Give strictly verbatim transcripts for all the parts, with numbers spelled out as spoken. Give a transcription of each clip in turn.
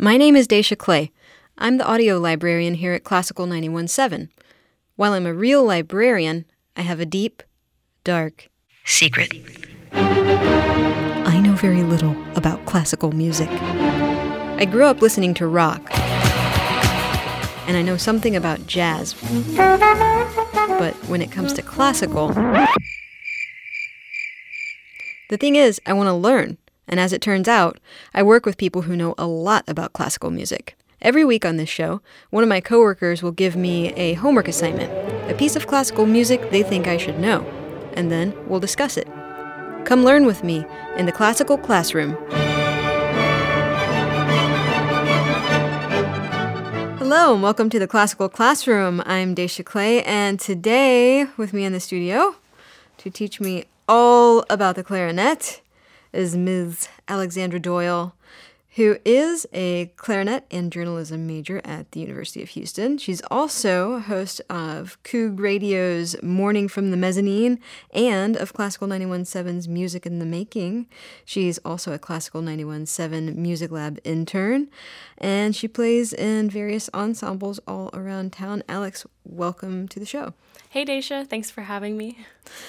My name is Daisha Clay. I'm the audio librarian here at Classical ninety-one point seven. While I'm a real librarian, I have a deep, dark secret. I know very little about classical music. I grew up listening to rock, and I know something about jazz. But when it comes to classical, the thing is, I want to learn. And as it turns out, I work with people who know a lot about classical music. Every week on this show, one of my coworkers will give me a homework assignment, a piece of classical music they think I should know, and then we'll discuss it. Come learn with me in the Classical Classroom. Hello, and welcome to the Classical Classroom. I'm Daisha Clay, and today, with me in the studio, to teach me all about the clarinet, is Miz Alexandra Doyle, who is a clarinet and journalism major at the University of Houston. She's also a host of Coog Radio's Morning from the Mezzanine and of Classical ninety-one point seven's Music in the Making. She's also a Classical ninety-one point seven Music Lab intern, and she plays in various ensembles all around town. Alex, welcome to the show. Hey, Daisha. Thanks for having me.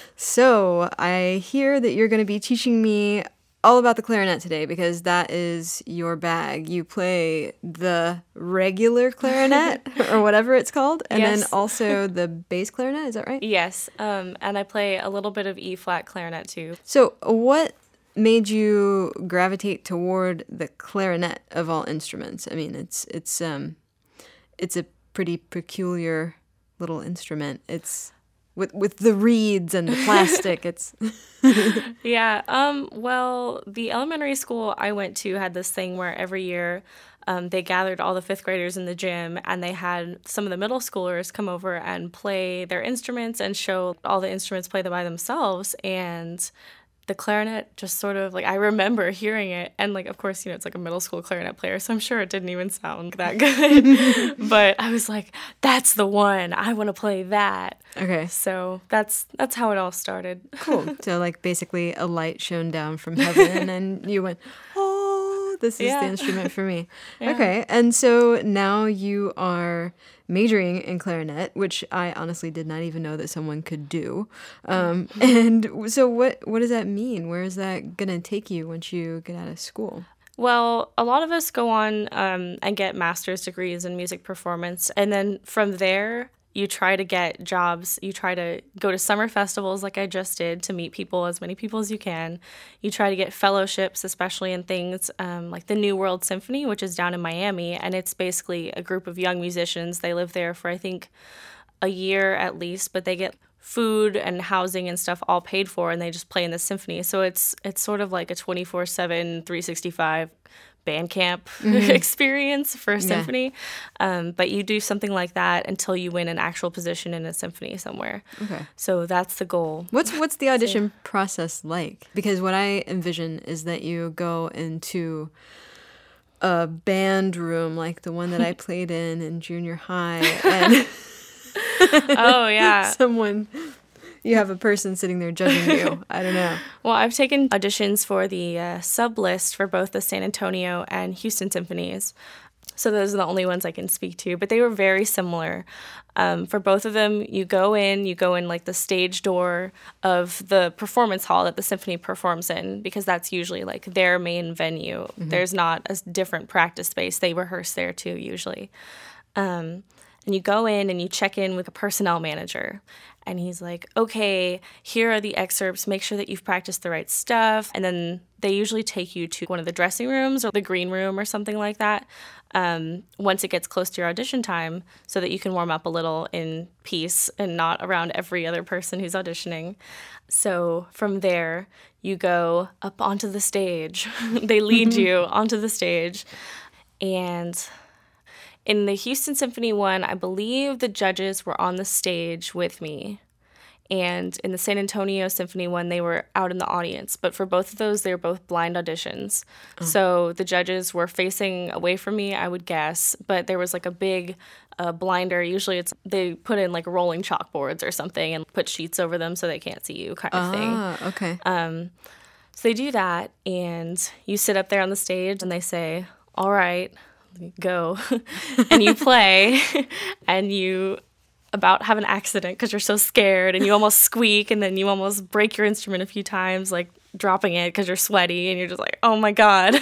So I hear that you're going to be teaching me all about the clarinet today because that is your bag. You play the regular clarinet or whatever it's called, and yes. then also the bass clarinet. Is that right? Yes, um, and I play a little bit of E-flat clarinet too. So what made you gravitate toward the clarinet of all instruments? I mean, it's it's um, it's a pretty peculiar little instrument. It's with with the reeds and the plastic. It's yeah. Um. Well, the elementary school I went to had this thing where every year, um, they gathered all the fifth graders in the gym, and they had some of the middle schoolers come over and play their instruments and show all the instruments play them by themselves. And the clarinet just sort of, like, I remember hearing it, and, like, of course, you know, it's like a middle school clarinet player, so I'm sure it didn't even sound that good. But I was like, that's the one. I want to play that. Okay. So that's that's how it all started. Cool. So, like, basically a light shone down from heaven, and you went, oh, this is yeah. the instrument for me. Yeah. Okay. And so now you are majoring in clarinet, which I honestly did not even know that someone could do. Um, and so what what does that mean? Where is that going to take you once you get out of school? Well, a lot of us go on um, and get master's degrees in music performance. And then from there, you try to get jobs. You try to go to summer festivals like I just did to meet people, as many people as you can. You try to get fellowships, especially in things um, like the New World Symphony, which is down in Miami. And it's basically a group of young musicians. They live there for, I think, a year at least, but they get food and housing and stuff all paid for, and they just play in the symphony. So it's it's sort of like a twenty-four seven, three sixty-five band camp mm-hmm. experience for a symphony. Yeah. Um, but you do something like that until you win an actual position in a symphony somewhere. Okay. So that's the goal. What's what's the audition so, process like? Because what I envision is that you go into a band room like the one that I played in in junior high, and oh yeah, someone. You have a person sitting there judging you. I don't know. Well, I've taken auditions for the uh, sub list for both the San Antonio and Houston symphonies. So those are the only ones I can speak to. But they were very similar. Um, for both of them, you go in, you go in like the stage door of the performance hall that the symphony performs in, because that's usually like their main venue. Mm-hmm. There's not a different practice space. They rehearse there too, usually. Um, and you go in and you check in with a personnel manager. And he's like, okay, here are the excerpts. Make sure that you've practiced the right stuff. And then they usually take you to one of the dressing rooms or the green room or something like that um, once it gets close to your audition time, so that you can warm up a little in peace and not around every other person who's auditioning. So from there, you go up onto the stage. They lead you onto the stage. And in the Houston Symphony one, I believe the judges were on the stage with me. And in the San Antonio Symphony one, they were out in the audience. But for both of those, they were both blind auditions. Oh. So the judges were facing away from me, I would guess. But there was like a big uh, blinder. Usually it's they put in like rolling chalkboards or something and put sheets over them so they can't see you kind of ah, thing. Ah, okay. Um, so they do that, and you sit up there on the stage, and they say, all right, go, and you play, and you about have an accident because you're so scared, and you almost squeak, and then you almost break your instrument a few times, like dropping it because you're sweaty, and you're just like, oh my God.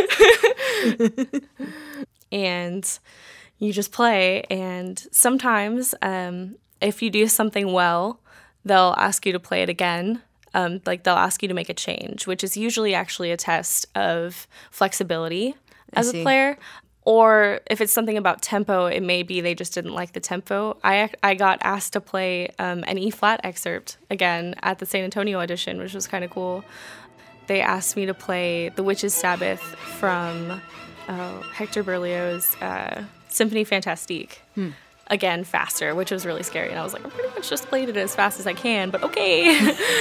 And you just play, and sometimes um, if you do something well, they'll ask you to play it again. Um, like they'll ask you to make a change, which is usually actually a test of flexibility as a player. Or if it's something about tempo, it may be they just didn't like the tempo. I I got asked to play um, an E-flat excerpt again at the San Antonio audition, which was kind of cool. They asked me to play The Witch's Sabbath from uh, Hector Berlioz' uh, Symphonie Fantastique. Hmm. Again, faster, which was really scary. And I was like, I pretty much just played it as fast as I can, but okay.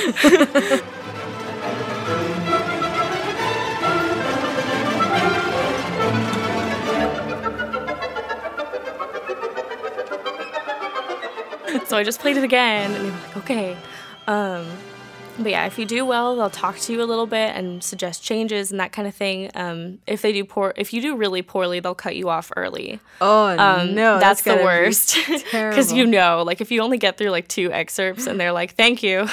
So I just played it again, and they were like, okay. Um, but yeah, if you do well, they'll talk to you a little bit and suggest changes and that kind of thing. Um, if they do poor, if you do really poorly, they'll cut you off early. Oh um, no, that's, that's the worst. Because you know, like if you only get through like two excerpts and they're like, "Thank you,"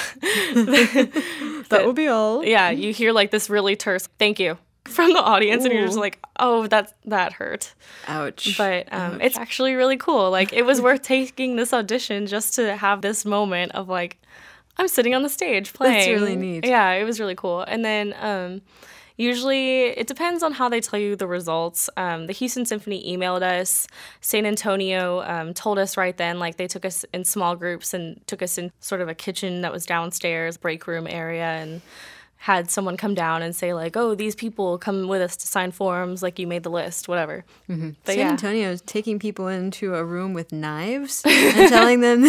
that will be all. Yeah, you hear like this really terse "thank you" from the audience, Ooh. And you're just like, "Oh, that that hurt." Ouch. But um, Ouch. It's actually really cool. Like it was worth taking this audition just to have this moment of like, I'm sitting on the stage playing. That's really neat. Yeah, it was really cool. And then um, usually it depends on how they tell you the results. Um, the Houston Symphony emailed us. San Antonio um, told us right then, like they took us in small groups and took us in sort of a kitchen that was downstairs, break room area, and had someone come down and say like, oh, these people come with us to sign forms, like you made the list, whatever. Mm-hmm. But San yeah. Antonio is taking people into a room with knives and telling them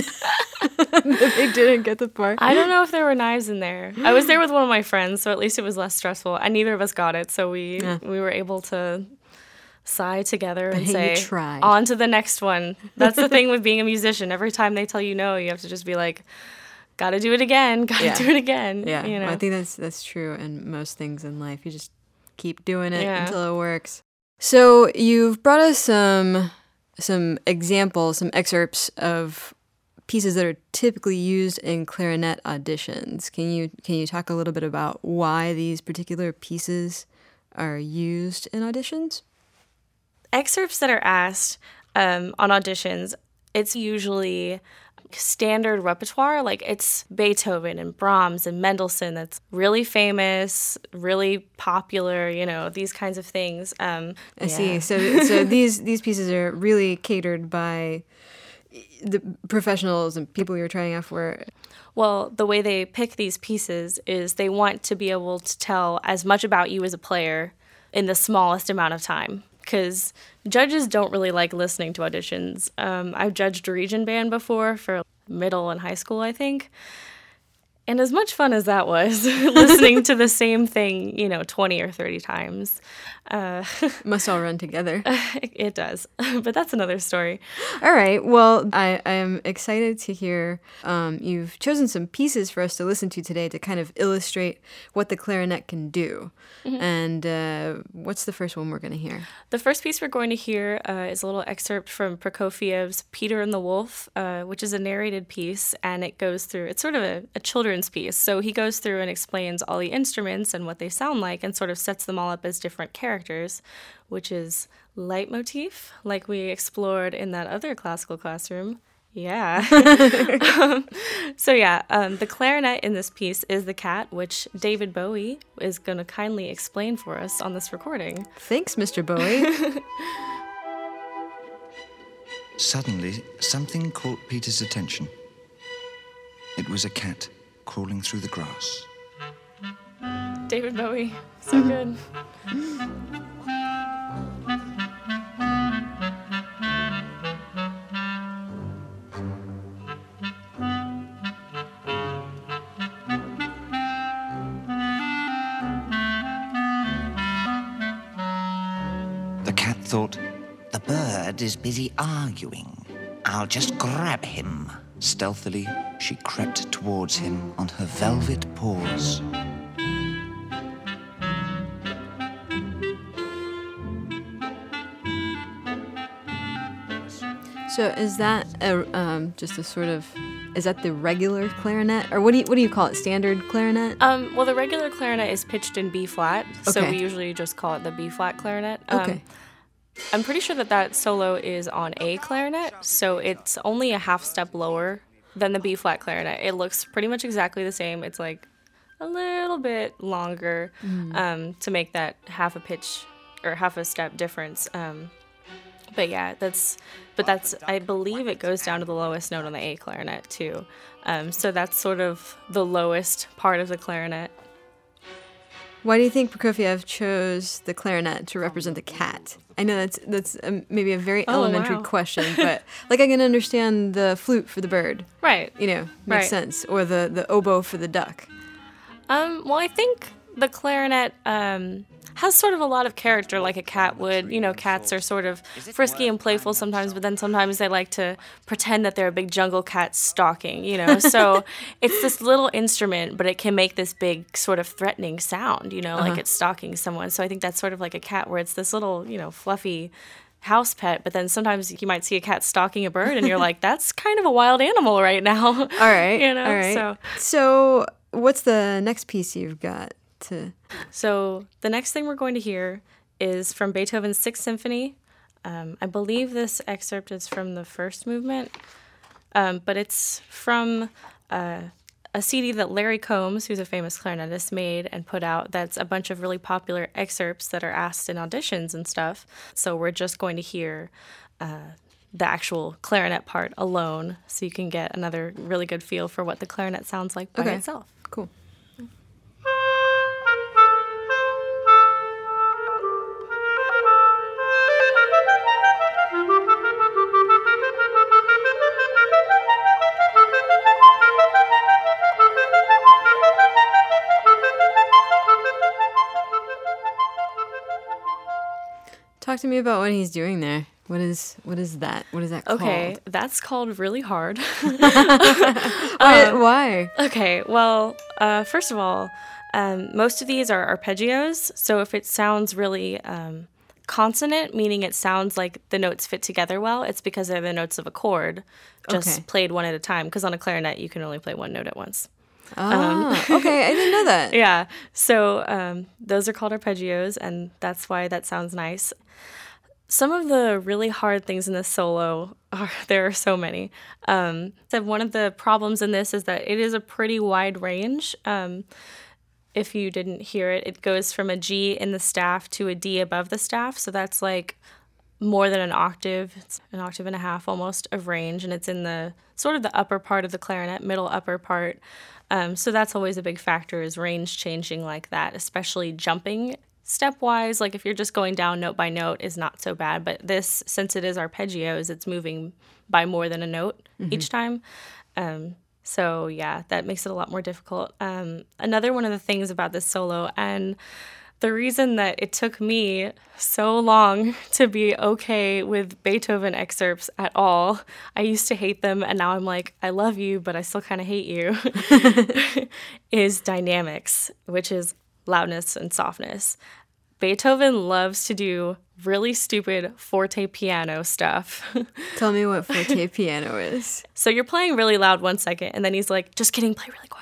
that they didn't get the part. I don't know if there were knives in there. I was there with one of my friends, so at least it was less stressful. And neither of us got it, so we yeah. we were able to sigh together and but say, you tried. On to the next one. That's the thing with being a musician. Every time they tell you no, you have to just be like, gotta do it again, gotta yeah. do it again. Yeah, you know? well, I think that's that's true in most things in life. You just keep doing it yeah. until it works. So you've brought us some some examples, some excerpts of pieces that are typically used in clarinet auditions. Can you can you talk a little bit about why these particular pieces are used in auditions? Excerpts that are asked um, on auditions, it's usually standard repertoire, like it's Beethoven and Brahms and Mendelssohn that's really famous, really popular, you know, these kinds of things. Um, I yeah. see. So so these these pieces are really catered by the professionals and people you're trying out for. Well, the way they pick these pieces is they want to be able to tell as much about you as a player in the smallest amount of time. Because judges don't really like listening to auditions. Um, I've judged a region band before for middle and high school, I think. And as much fun as that was, listening to the same thing, you know, twenty or thirty times. Uh, Must all run together. It does. But that's another story. All right. Well, I, I am excited to hear um, you've chosen some pieces for us to listen to today to kind of illustrate what the clarinet can do. Mm-hmm. And uh, what's the first one we're going to hear? The first piece we're going to hear uh, is a little excerpt from Prokofiev's Peter and the Wolf, uh, which is a narrated piece, and it goes through, it's sort of a, a children's piece. So he goes through and explains all the instruments and what they sound like and sort of sets them all up as different characters, which is leitmotif, like we explored in that other classical classroom. Yeah. um, so yeah, um, the clarinet in this piece is the cat, which David Bowie is going to kindly explain for us on this recording. Thanks, Mister Bowie. Suddenly, something caught Peter's attention. It was a cat crawling through the grass. David Bowie, so good. The cat thought, the bird is busy arguing. I'll just grab him. Stealthily, she crept towards him on her velvet paws. So is that a, um, just a sort of, is that the regular clarinet? Or what do you, what do you call it, standard clarinet? Um, well, the regular clarinet is pitched in B flat, so Okay. we usually just call it the B flat clarinet. Um, Okay. I'm pretty sure that that solo is on A clarinet, so it's only a half step lower than the B flat clarinet. It looks pretty much exactly the same. It's like a little bit longer um, to make that half a pitch or half a step difference. Um, but yeah, that's but that's I believe it goes down to the lowest note on the A clarinet too. Um, so that's sort of the lowest part of the clarinet. Why do you think Prokofiev chose the clarinet to represent the cat? I know that's that's um, maybe a very Oh, elementary wow. question, but like I can understand the flute for the bird, Right. you know, makes Right. sense, or the, the oboe for the duck. Um, well, I think the clarinet um, has sort of a lot of character like a cat would. You know, cats are sort of frisky and playful sometimes, but then sometimes they like to pretend that they're a big jungle cat stalking, you know. So it's this little instrument, but it can make this big sort of threatening sound, you know, like it's stalking someone. So I think that's sort of like a cat where it's this little, you know, fluffy house pet, but then sometimes you might see a cat stalking a bird and you're like, that's kind of a wild animal right now. All right, You know, all right. so- So what's the next piece you've got to... So the next thing we're going to hear is from Beethoven's Sixth Symphony. Um, I believe this excerpt is from the first movement, um, but it's from uh, a C D that Larry Combs, who's a famous clarinetist, made and put out. That's a bunch of really popular excerpts that are asked in auditions and stuff. So we're just going to hear uh, the actual clarinet part alone, so you can get another really good feel for what the clarinet sounds like by Okay. itself. Cool. Talk to me about what he's doing there. What is what is that? What is that called? Okay, that's called really hard. Why? why? Okay, well, uh, first of all, um, most of these are arpeggios. So if it sounds really um, consonant, meaning it sounds like the notes fit together well, it's because they're the notes of a chord, just Okay. played one at a time. Because on a clarinet, you can only play one note at once. Ah, okay, I didn't know that. Yeah, so um, those are called arpeggios, and that's why that sounds nice. Some of the really hard things in this solo are, there are so many. Um, so one of the problems in this is that it is a pretty wide range. Um, if you didn't hear it, it goes from a G in the staff to a D above the staff. So that's like more than an octave. It's an octave and a half almost of range, and it's in the sort of the upper part of the clarinet, middle upper part. Um, so that's always a big factor, is range changing like that, especially jumping stepwise. Like if you're just going down note by note is not so bad, but this, since it is arpeggios, it's moving by more than a note each time. Um, so yeah, that makes it a lot more difficult. Um, another one of the things about this solo, and the reason that it took me so long to be okay with Beethoven excerpts at all, I used to hate them, and now I'm like, I love you, but I still kind of hate you, is dynamics, which is loudness and softness. Beethoven loves to do really stupid forte piano stuff. Tell me what forte piano is. So you're playing really loud one second, and then he's like, just kidding, play really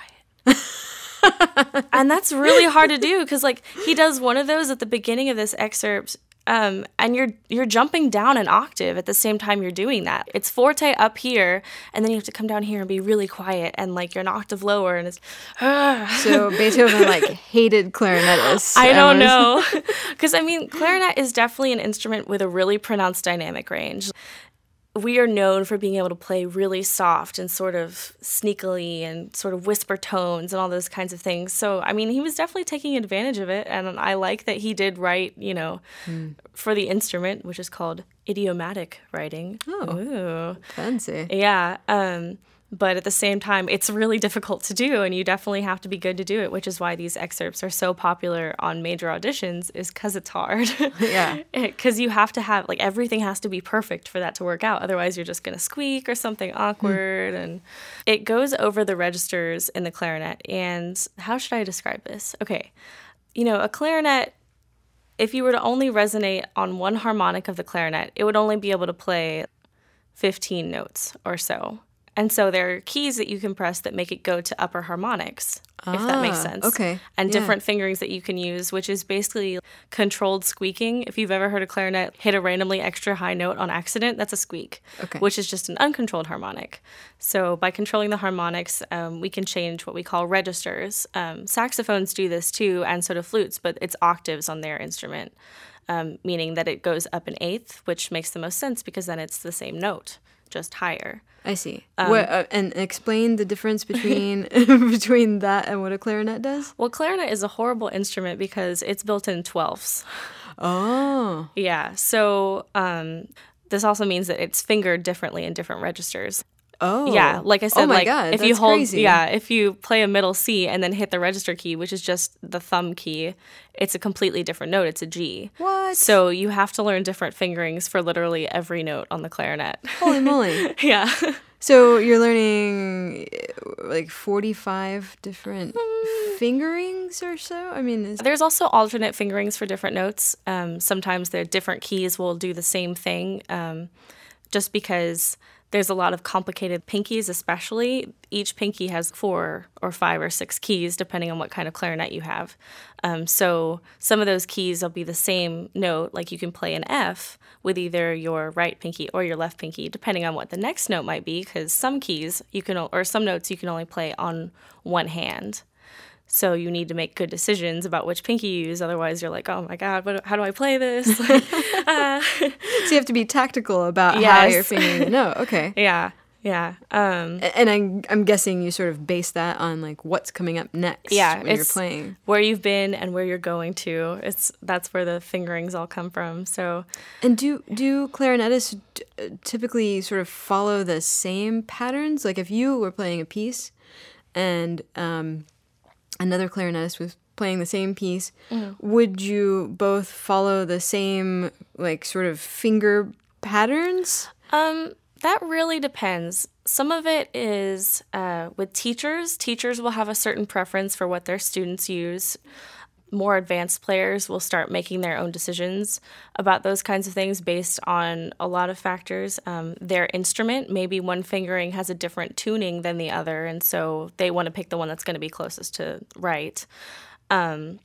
quiet. And that's really hard to do, because like he does one of those at the beginning of this excerpt, um, and you're you're jumping down an octave at the same time you're doing that. It's forte up here, and then you have to come down here and be really quiet, and like you're an octave lower, and it's So Beethoven like hated clarinetists. I don't and was- know. Because, I mean, clarinet is definitely an instrument with a really pronounced dynamic range. We are known for being able to play really soft and sort of sneakily and sort of whisper tones and all those kinds of things. So, I mean, he was definitely taking advantage of it. And I like that he did write, you know, for the instrument, which is called idiomatic writing. Oh. Ooh. Fancy. Yeah. Um, but at the same time, it's really difficult to do, and you definitely have to be good to do it, which is why these excerpts are so popular on major auditions, is because it's hard. Yeah. Because you have to have, like, everything has to be perfect for that to work out. Otherwise, you're just going to squeak or something awkward. And it goes over the registers in the clarinet. And how should I describe this? Okay. You know, a clarinet, if you were to only resonate on one harmonic of the clarinet, it would only be able to play fifteen notes or so. And so there are keys that you can press that make it go to upper harmonics, ah, if that makes sense. Okay. And yeah. different fingerings that you can use, which is basically controlled squeaking. If you've ever heard a clarinet hit a randomly extra high note on accident, that's a squeak, okay. which is just an uncontrolled harmonic. So by controlling the harmonics, um, we can change what we call registers. Um, saxophones do this too, and so do flutes, but it's octaves on their instrument, um, meaning that it goes up an eighth, which makes the most sense because then it's the same note, just higher. I see. Um, what, uh, and explain the difference between between that and what a clarinet does? Well, clarinet is a horrible instrument because it's built in twelfths. Oh. Yeah. So um, this also means that it's fingered differently in different registers. Oh. Yeah, like I said, oh my like God, if that's you hold crazy. yeah, if you play a middle C and then hit the register key, which is just the thumb key, it's a completely different note. It's a G. What? So you have to learn different fingerings for literally every note on the clarinet. Holy moly. Yeah. So you're learning like forty-five different fingerings or so? I mean, is... There's also alternate fingerings for different notes. Um, sometimes the different keys will do the same thing, um, just because there's a lot of complicated pinkies, especially. Each pinky has four or five or six keys, depending on what kind of clarinet you have. Um, so some of those keys will be the same note, like you can play an F with either your right pinky or your left pinky, depending on what the next note might be, because some keys you can, or some notes you can only play on one hand. So you need to make good decisions about which pinky you use. Otherwise, you're like, oh my God, what, how do I play this? Like, uh. So you have to be tactical about yes. how you're fingering the note. Okay. Yeah, yeah. Um, and I'm, I'm guessing you sort of base that on like what's coming up next yeah, when it's you're playing. Where you've been and where you're going to. It's that's where the fingerings all come from. So, and do do clarinetists typically sort of follow the same patterns? Like if you were playing a piece and um, another clarinetist was playing the same piece, mm. would you both follow the same like sort of finger patterns? Um, that really depends. Some of it is uh, with teachers. Teachers will have a certain preference for what their students use. More advanced players will start making their own decisions about those kinds of things based on a lot of factors. Um, their instrument, maybe one fingering has a different tuning than the other, and so they want to pick the one that's going to be closest to right. Um,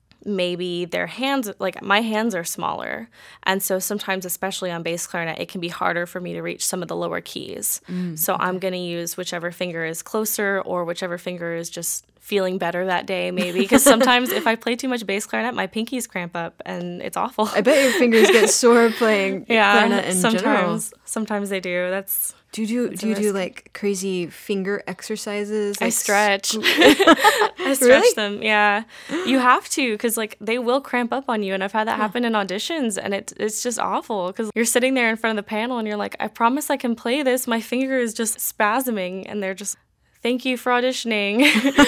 maybe their hands, like my hands are smaller, and so sometimes, especially on bass clarinet, it can be harder for me to reach some of the lower keys. Mm, so okay. I'm going to use whichever finger is closer or whichever finger is just feeling better that day, maybe, because sometimes if I play too much bass clarinet, my pinkies cramp up and it's awful. I bet your fingers get sore playing yeah, clarinet in sometimes, general. Sometimes they do. That's do you do do you do like crazy finger exercises? Like I stretch. I stretch really? them. Yeah, you have to, because like they will cramp up on you, and I've had that huh. happen in auditions, and it it's just awful because you're sitting there in front of the panel and you're like, I promise I can play this. My finger is just spasming, and they're just. Thank you for auditioning.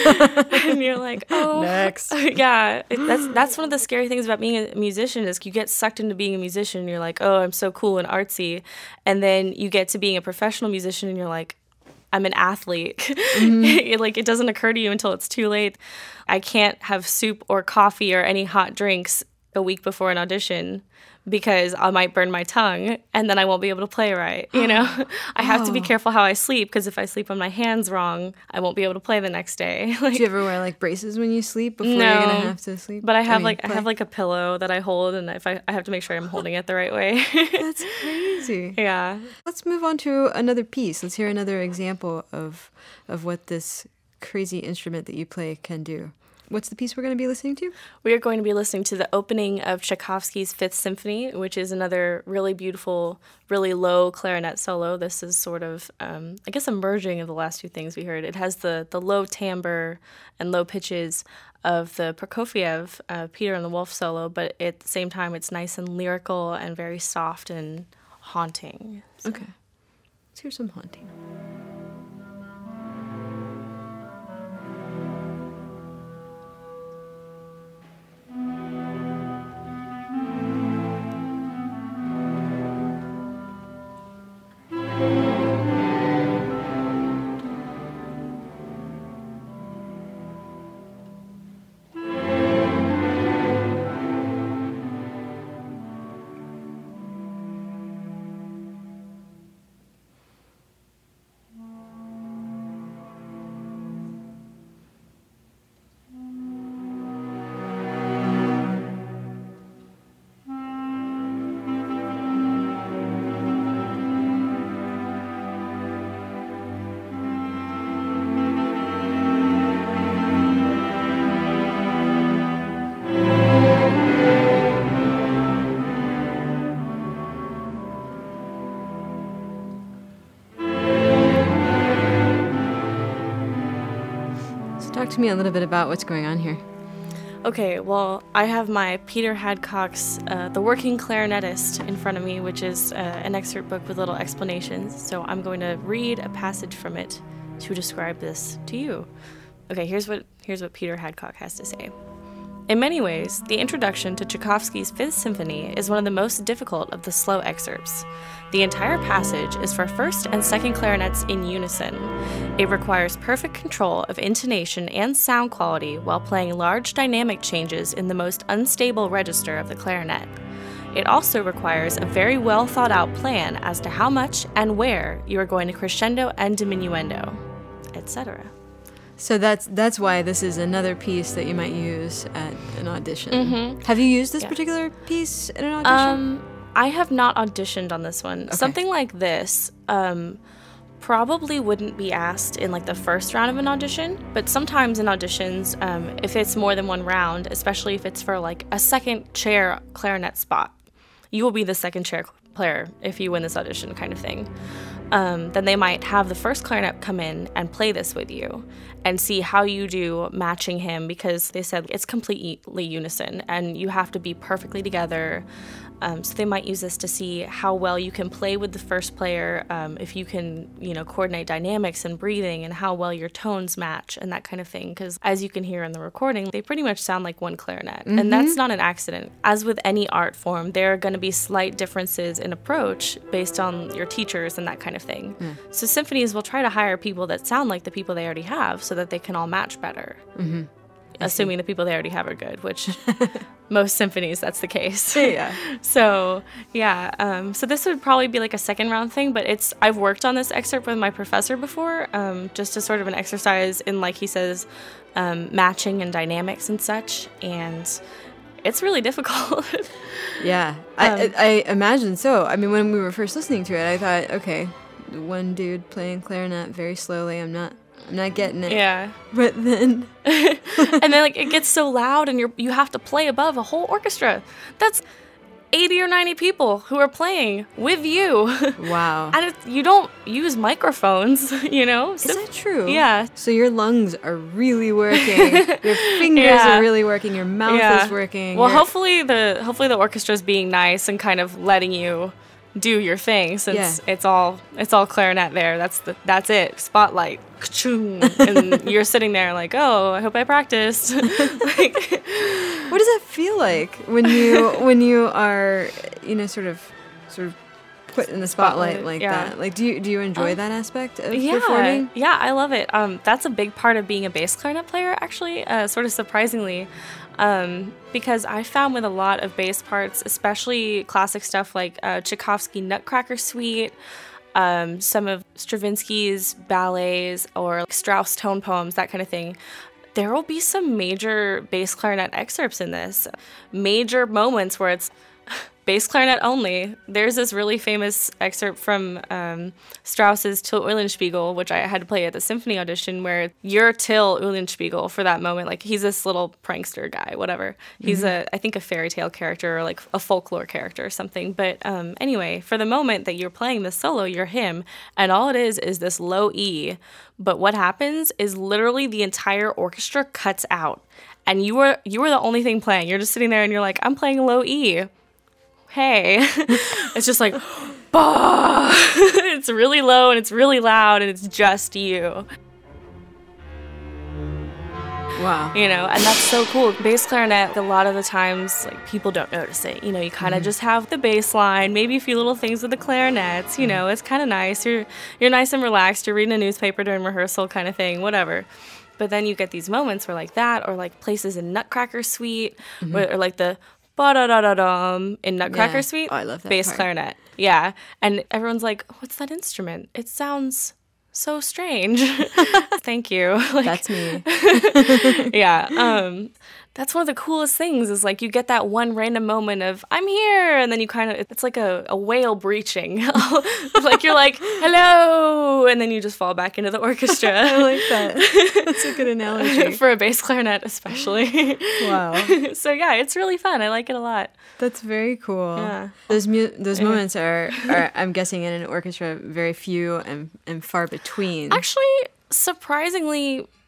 And you're like, oh. Next. Yeah, it, that's that's one of the scary things about being a musician is you get sucked into being a musician. And you're like, oh, I'm so cool and artsy. And then you get to being a professional musician and you're like, I'm an athlete. Mm-hmm. it, like, it doesn't occur to you until it's too late. I can't have soup or coffee or any hot drinks a week before an audition because I might burn my tongue and then I won't be able to play right, you know? I have oh. to be careful how I sleep because if I sleep on my hands wrong, I won't be able to play the next day. Like, do you ever wear like braces when you sleep before no, you're going to have to sleep? But I have I mean, like play. I have like a pillow that I hold and if I, I have to make sure I'm holding it the right way. That's crazy. Yeah. Let's move on to another piece. Let's hear another example of of what this crazy instrument that you play can do. What's the piece we're going to be listening to? We are going to be listening to the opening of Tchaikovsky's Fifth Symphony, which is another really beautiful, really low clarinet solo. This is sort of, um, I guess, a merging of the last two things we heard. It has the, the low timbre and low pitches of the Prokofiev, uh, Peter and the Wolf solo, but at the same time, it's nice and lyrical and very soft and haunting. So. Okay. Let's hear some haunting. talk to me a little bit about what's going on here. Okay, well, I have my Peter Hadcock's uh, The Working Clarinetist in front of me, which is uh, an excerpt book with little explanations. So I'm going to read a passage from it to describe this to you. Okay, here's what here's what Peter Hadcock has to say. In many ways, the introduction to Tchaikovsky's Fifth Symphony is one of the most difficult of the slow excerpts. The entire passage is for first and second clarinets in unison. It requires perfect control of intonation and sound quality while playing large dynamic changes in the most unstable register of the clarinet. It also requires a very well thought out plan as to how much and where you are going to crescendo and diminuendo, et cetera. So that's that's why this is another piece that you might use at an audition. Mm-hmm. Have you used this Yeah. particular piece in an audition? Um, I have not auditioned on this one. Okay. Something like this um, probably wouldn't be asked in like the first round of an audition, but sometimes in auditions, um, if it's more than one round, especially if it's for like a second chair clarinet spot, you will be the second chair player if you win this audition kind of thing. Um, then they might have the first clarinet come in and play this with you and see how you do matching him, because they said it's completely unison and you have to be perfectly together. Um, so they might use this to see how well you can play with the first player, um, if you can, you know, coordinate dynamics and breathing and how well your tones match and that kind of thing. Because as you can hear in the recording, they pretty much sound like one clarinet. Mm-hmm. And that's not an accident. As with any art form, there are going to be slight differences in approach based on your teachers and that kind of thing. Mm. So symphonies will try to hire people that sound like the people they already have so that they can all match better. Mm-hmm. Assuming the people they already have are good, which most symphonies, that's the case. Yeah. So, yeah. Um, so this would probably be like a second round thing, but it's I've worked on this excerpt with my professor before, um, just as sort of an exercise in, like he says, um, matching and dynamics and such, and it's really difficult. Yeah, Um, I, I imagine so. I mean, when we were first listening to it, I thought, okay, one dude playing clarinet very slowly, I'm not... I'm not getting it. Yeah. But then... and then like it gets so loud and you you have to play above a whole orchestra. That's eighty or ninety people who are playing with you. Wow. And it, you don't use microphones, you know? Is that true? Yeah. So your lungs are really working. Your fingers Yeah. are really working. Your mouth Yeah. is working. Well, Your- hopefully the hopefully the orchestra is being nice and kind of letting you do your thing, since Yeah. it's all it's all clarinet there. That's the that's it. Spotlight. Ka-choom. And you're sitting there like, oh, I hope I practiced. Like, What does that feel like when you when you are, you know, sort of sort of put in the spotlight, Spotlight, like yeah. that? Like, do you do you enjoy Um, that aspect of yeah, performing? yeah, I love it. Um, that's a big part of being a bass clarinet player, actually, uh, sort of surprisingly, um, because I found with a lot of bass parts, especially classic stuff like uh, Tchaikovsky Nutcracker Suite, um, some of Stravinsky's ballets or like Strauss tone poems, that kind of thing. There will be some major bass clarinet excerpts in this, major moments where it's bass clarinet only. There's this really famous excerpt from um, Strauss's Till Eulenspiegel, which I had to play at the symphony audition, where you're Till Eulenspiegel for that moment. Like, he's this little prankster guy, whatever. He's mm-hmm. a, I think, a fairy tale character or like a folklore character or something. But um, anyway, for the moment that you're playing this solo, you're him, and all it is is this low E. But what happens is literally the entire orchestra cuts out, and you are you are the only thing playing. You're just sitting there and you're like, I'm playing low E. Hey. It's just like, bah! It's really low and it's really loud and it's just you. Wow. You know, and that's so cool. Bass clarinet, a lot of the times, like, people don't notice it. You know, you kind of mm-hmm. just have the bass line, maybe a few little things with the clarinets. You know, it's kind of nice. You're you're nice and relaxed. You're reading a newspaper during rehearsal kind of thing, whatever. But then you get these moments where like that, or like places in Nutcracker Suite, mm-hmm. where, or like the ba-da-da-da-dum in Nutcracker yeah. Suite, oh, I love that bass part. clarinet. Yeah. And everyone's like, what's that instrument? It sounds so strange. Thank you. Like, that's me. Yeah. Um, that's one of the coolest things is like you get that one random moment of I'm here, and then you kind of it's like a, a whale breaching. Like you're like hello, and then you just fall back into the orchestra. I like that. That's a good analogy for a bass clarinet, especially. Wow. So yeah, it's really fun. I like it a lot. That's very cool. Yeah. Those mu- those moments are, are I'm guessing in an orchestra very few and, and far between. Actually, surprisingly,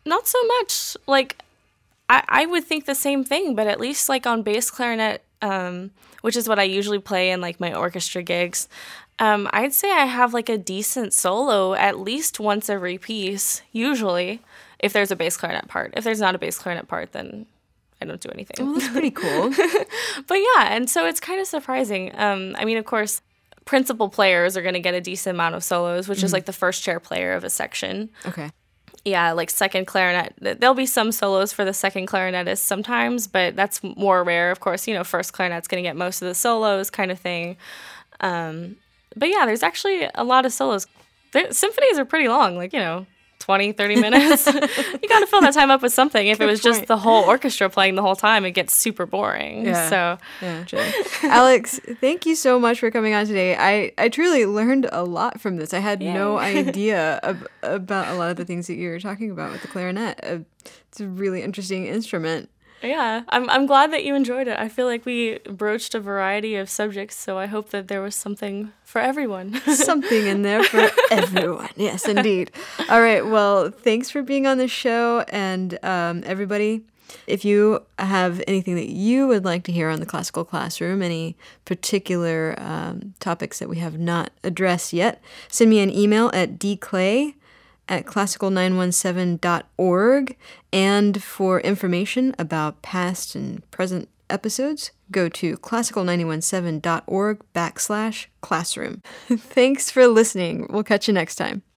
Not so much. Like, I, I would think the same thing, but at least like on bass clarinet, um, which is what I usually play in like my orchestra gigs, um, I'd say I have like a decent solo at least once every piece, usually, if there's a bass clarinet part. If there's not a bass clarinet part, then I don't do anything. Well, that's pretty cool. But yeah, and so it's kind of surprising. Um, I mean, of course, principal players are going to get a decent amount of solos, which mm-hmm. is like the first chair player of a section. Okay. Yeah, like second clarinet. There'll be some solos for the second clarinetist sometimes, but that's more rare. Of course, you know, first clarinet's going to get most of the solos kind of thing. Um, but yeah, there's actually a lot of solos. Their symphonies are pretty long, like, you know, twenty, thirty minutes. You got to fill that time up with something. If Good it was point. Just the whole orchestra playing the whole time, it gets super boring. Yeah. So, yeah, sure. Alex, thank you so much for coming on today. I, I truly learned a lot from this. I had Yay. no idea ab- about a lot of the things that you were talking about with the clarinet. Uh, it's a really interesting instrument. Yeah, I'm I'm glad that you enjoyed it. I feel like we broached a variety of subjects, so I hope that there was something for everyone. Something in there for everyone. Yes, indeed. All right, well, thanks for being on the show, and um, everybody, if you have anything that you would like to hear on the Classical Classroom, any particular um, topics that we have not addressed yet, send me an email at dclay at classical nine one seven dot org. And for information about past and present episodes, go to classical nine one seven dot org backslash classroom. Thanks for listening. We'll catch you next time.